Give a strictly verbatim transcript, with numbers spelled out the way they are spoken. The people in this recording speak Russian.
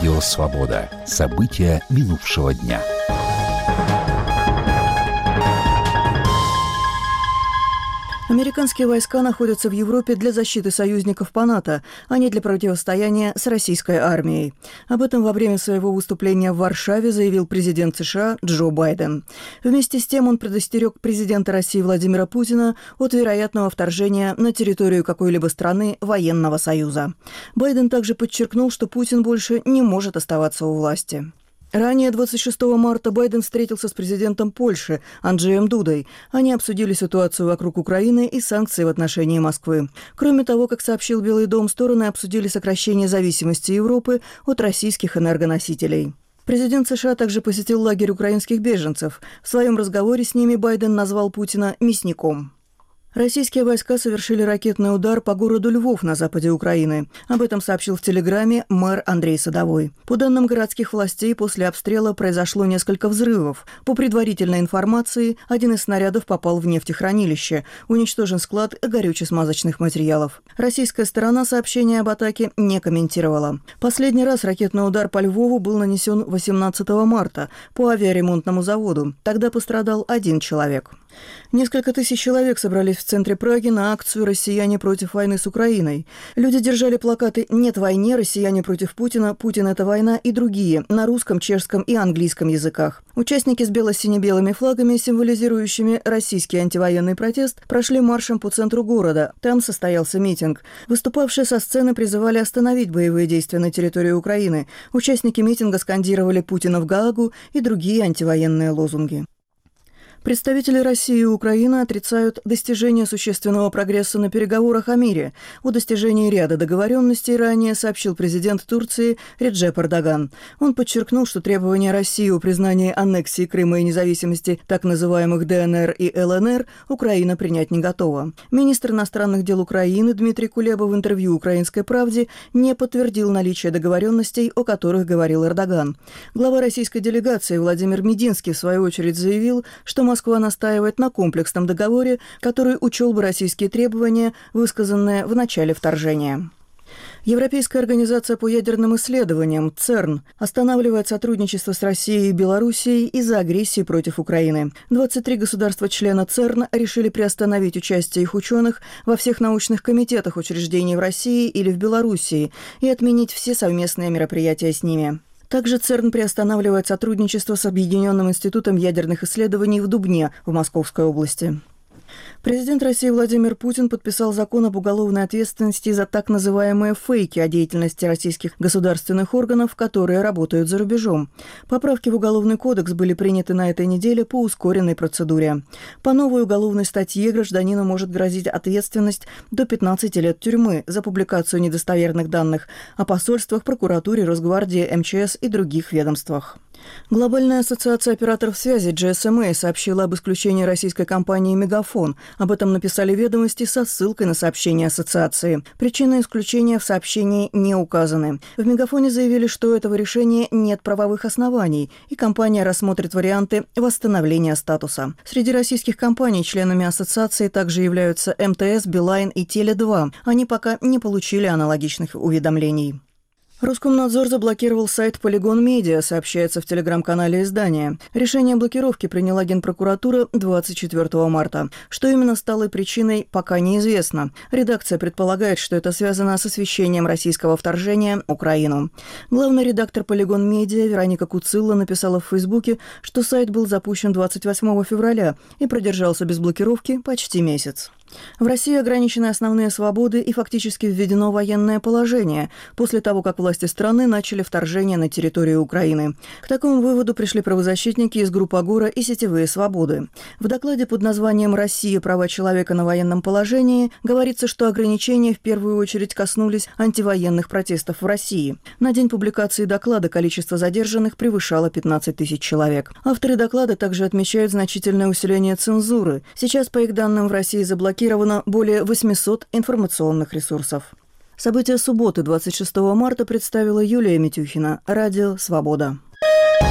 Радио «Свобода». События минувшего дня. Американские войска находятся в Европе для защиты союзников по НАТО, а не для противостояния с российской армией. Об этом во время своего выступления в Варшаве заявил президент США Джо Байден. Вместе с тем он предостерег президента России Владимира Путина от вероятного вторжения на территорию какой-либо страны военного союза. Байден также подчеркнул, что Путин больше не может оставаться у власти. Ранее, двадцать шестого марта, Байден встретился с президентом Польши Анджеем Дудой. Они обсудили ситуацию вокруг Украины и санкции в отношении Москвы. Кроме того, как сообщил Белый дом, стороны обсудили сокращение зависимости Европы от российских энергоносителей. Президент США также посетил лагерь украинских беженцев. В своем разговоре с ними Байден назвал Путина «мясником». Российские войска совершили ракетный удар по городу Львов на западе Украины. Об этом сообщил в Телеграме мэр Андрей Садовой. По данным городских властей, после обстрела произошло несколько взрывов. По предварительной информации, один из снарядов попал в нефтехранилище. Уничтожен склад горюче-смазочных материалов. Российская сторона сообщения об атаке не комментировала. Последний раз ракетный удар по Львову был нанесен восемнадцатого марта по авиаремонтному заводу. Тогда пострадал один человек. Несколько тысяч человек собрались в центре Праги на акцию «Россияне против войны с Украиной». Люди держали плакаты «Нет войне», «Россияне против Путина», «Путин – это война» и другие на русском, чешском и английском языках. Участники с бело-сине-белыми флагами, символизирующими российский антивоенный протест, прошли маршем по центру города. Там состоялся митинг. Выступавшие со сцены призывали остановить боевые действия на территории Украины. Участники митинга скандировали «Путина в Гаагу» и другие антивоенные лозунги. Представители России и Украины отрицают достижение существенного прогресса на переговорах о мире. О достижении ряда договоренностей ранее сообщил президент Турции Реджеп Эрдоган. Он подчеркнул, что требования России о признании аннексии Крыма и независимости так называемых Дэ Эн Эр и Эл Эн Эр Украина принять не готова. Министр иностранных дел Украины Дмитрий Кулеба в интервью «Украинской правде» не подтвердил наличие договоренностей, о которых говорил Эрдоган. Глава российской делегации Владимир Мединский в свою очередь заявил, что Москва настаивает на комплексном договоре, который учел бы российские требования, высказанные в начале вторжения. Европейская организация по ядерным исследованиям ЦЕРН останавливает сотрудничество с Россией и Белоруссией из-за агрессии против Украины. двадцать три государства-члена ЦЕРН решили приостановить участие их ученых во всех научных комитетах учреждений в России или в Белоруссии и отменить все совместные мероприятия с ними. Также ЦЕРН приостанавливает сотрудничество с Объединенным институтом ядерных исследований в Дубне в Московской области. Президент России Владимир Путин подписал закон об уголовной ответственности за так называемые фейки о деятельности российских государственных органов, которые работают за рубежом. Поправки в Уголовный кодекс были приняты на этой неделе по ускоренной процедуре. По новой уголовной статье гражданину может грозить ответственность до пятнадцати лет тюрьмы за публикацию недостоверных данных о посольствах, прокуратуре, Росгвардии, Эм Че Эс и других ведомствах. Глобальная ассоциация операторов связи Джи Эс Эм Эй сообщила об исключении российской компании «Мегафон». Об этом написали «Ведомости» со ссылкой на сообщение ассоциации. Причины исключения в сообщении не указаны. В «Мегафоне» заявили, что у этого решения нет правовых оснований, и компания рассмотрит варианты восстановления статуса. Среди российских компаний членами ассоциации также являются Эм Тэ Эс, Билайн и Теле два. Они пока не получили аналогичных уведомлений. Роскомнадзор заблокировал сайт Polygon Media, сообщается в телеграм-канале издания. Решение о блокировке приняла Генпрокуратура двадцать четвёртого марта. Что именно стало причиной, пока неизвестно. Редакция предполагает, что это связано с освещением российского вторжения в Украину. Главный редактор Polygon Media Вероника Куцилла написала в Фейсбуке, что сайт был запущен двадцать восьмого февраля и продержался без блокировки почти месяц. В России ограничены основные свободы и фактически введено военное положение после того, как власти страны начали вторжение на территорию Украины. К такому выводу пришли правозащитники из группы «Агора» и «Сетевые свободы». В докладе под названием «Россия. Права человека на военном положении» говорится, что ограничения в первую очередь коснулись антивоенных протестов в России. На день публикации доклада количество задержанных превышало пятнадцать тысяч человек. Авторы доклада также отмечают значительное усиление цензуры. Сейчас, по их данным, в России заблокировано более восьмисот информационных ресурсов. События субботы, двадцать шестого марта, представила Юлия Митюхина. Радио «Свобода».